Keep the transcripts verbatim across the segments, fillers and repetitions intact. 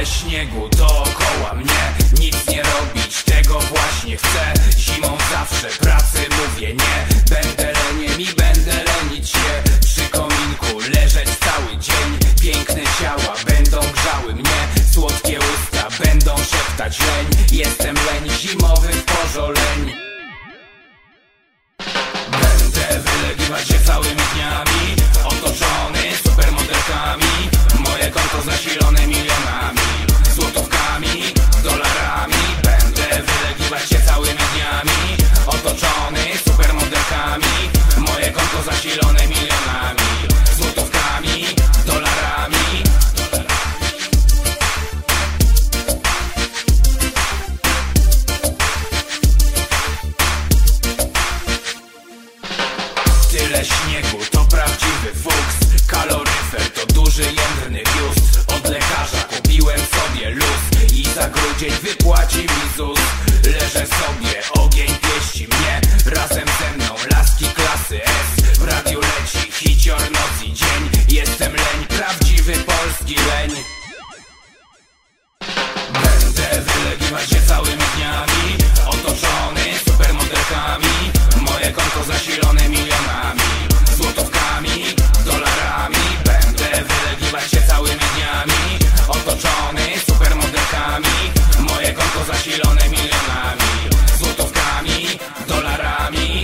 śniegu dookoła mnie, nic nie robić, tego właśnie chcę. Zimą zawsze pracy mówię nie, będę leniem i będę lenić się. Przy kominku leżeć cały dzień, piękne ciała będą grzały mnie, słodkie usta będą szeptać leń. Jestem leń, zimowy w pożoleń. Będę wylegiwać się całymi dniami, otoczony supermodelkami. Moje konto zasilone milionami, złotówkami, dolarami. Będę wylegiwać się całymi dniami, otoczony supermodelkami. Moje konto zasilone milionami, złotówkami, dolarami. Tyle śniegu to prawdziwy fuks, kaloryfer to duży jędrny biust. Od lekarza kupiłem sobie luz i za grudzień wypłaci mi ZUS. Leżę sobie, ogień pieści mnie, razem ze mną laski klasy S. W radiu leci hicior noc i dzień, jestem leń, prawdziwy polski leń. Będę wylegiwać się całymi dniami, otoczony supermodelkami. Moje konto zasilone milionami, złotówkami, dolarami. Będę wylegiwać się całymi dniami, otoczony supermodelkami. Moje konto zasilone milionami, złotówkami, dolarami.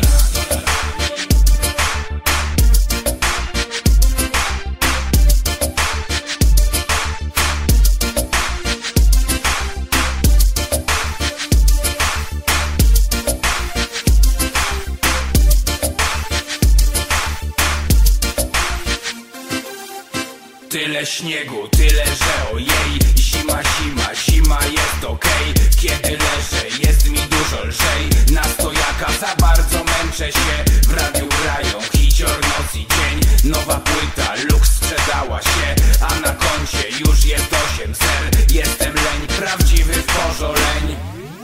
Tyle śniegu, tyle, że ojej. Zima, zima, zima jest okej. Kiedy leżę, jest mi dużo lżej. Na stojaka za bardzo męczę się. W radiu grają hicior noc i dzień. Nowa płyta, Lux sprzedała się, a na koncie już jest osiem zer. Jestem leń, prawdziwy w pożoleń.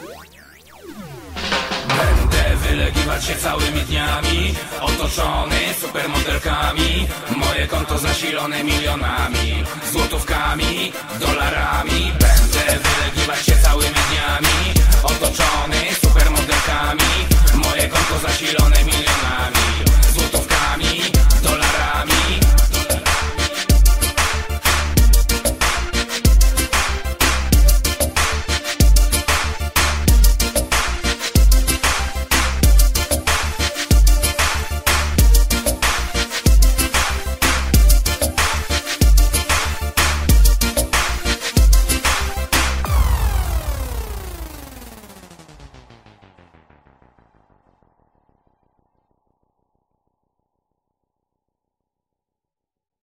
Będę wylegiwać się całymi dniami, otoczony supermodelkami. Moje konto zasilone milionami, złotówkami, dolarami.